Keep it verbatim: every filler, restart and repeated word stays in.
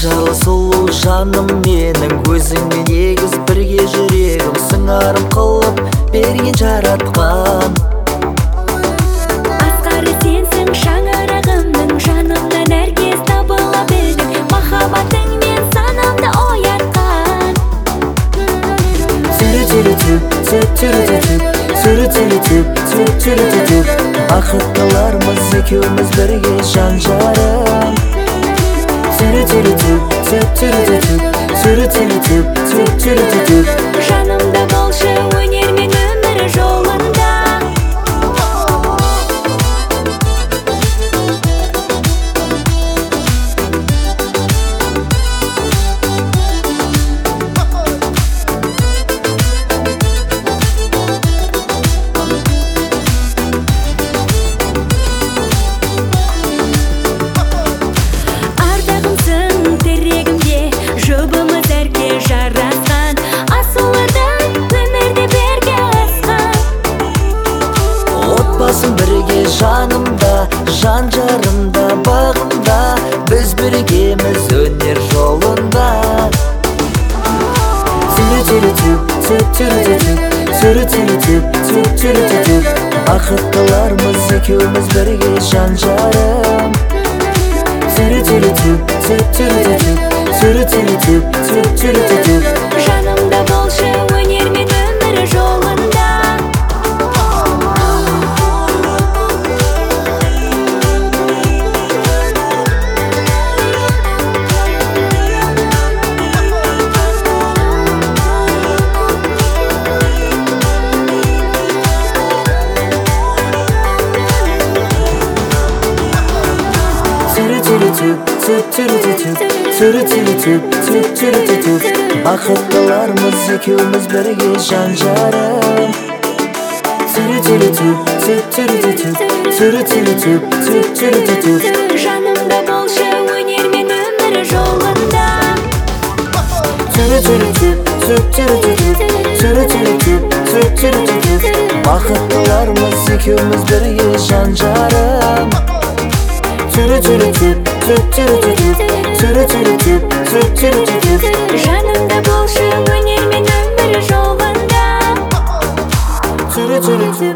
Қаншалы сұлу жаным менің, өзіңмен егіз бірге жүрегім, сыңарым қылып берген жаратқан. Асқары сенсің шаңырағымның, жанымнан әркез табыла білдің, махаббатыңмен санамды оятқан. Сүрі-сүрі-түп, сүрі-сүрі-түп, сүрі-сүрі-түп, сүрі-сүрі-түп, бақыттылармыз екеуміз бірге жан-жарым. Сүрі-сүрі-түп, сүрі-сүрі-түп, сүрі-сүрі-түп, сүрі-сүрі-түп, жанымда болшы өнер мен өмір жолында. Жұбымыз әрке жарасқан, асылыдан өмірді берге асқан. Отбасын бірге жанымда, жан-жарымда, бағымда, біз біргеміз өнер жолында. Сүрі-сүрі-түп, сүрі-сүрі-түп, сүрі-сүрі-түп, сүрі-сүрі-түп, бақыттылармыз екеуміз бірге жан-жарым. Сүрі-сүрі-түп, сүрі-сүрі-түп, сүрі-сүрі-түп, сүрі-сүрі-түп, жанымда болшы өнер мен өмір жолында. Сүрі-сүрі-түп, сүрі-сүрі-түп, сүрі-сүрі-түп, сүрі-сүрі-түп, бақыттылармыз екеуміз бірге жан-жарым. Сүрі-сүрі-түп, сүрі-сүрі-түп, сүрі-сүрі-түп, сүрі-сүрі-түп, жанымда болшы өнер мен өмір жолында. Сүрі-сүрі-түп, сүрі-сүрі-түп, сүрі-сүрі-түп, сүрі-сүрі-түп, бақыттылармыз екеуміз бірге жан-жарым. Сүрі-сүрі-түп, сүрі-сүрі-түп, сүрі-сүрі-түп, сүрі-сүрі-түп, жанымда болшы өнер мен өмір жолында. Сүрі-сүрі-түп.